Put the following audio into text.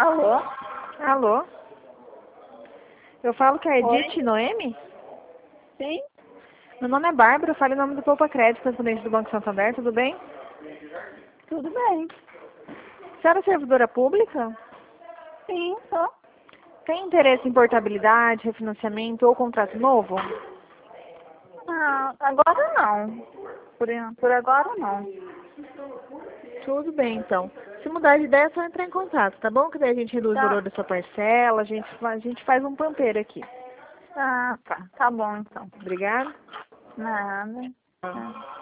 Alô? Alô? Eu falo que é a Edith Oi? Noemi? Sim? Meu nome é Bárbara, eu falo em nome do Poupa Crédito, correspondente do Banco Santander, tudo bem? Tudo bem. A senhora é servidora pública? Sim, só. Tem interesse em portabilidade, refinanciamento ou contrato novo? Ah, agora não. Por agora não. Tudo bem, então. Se mudar de ideia, é só entrar em contato, tá bom? Que daí a gente reduz o valor Tá. da sua parcela, a gente faz um pampeiro aqui. Ah, tá. Tá bom então. Obrigada. Nada. Tá.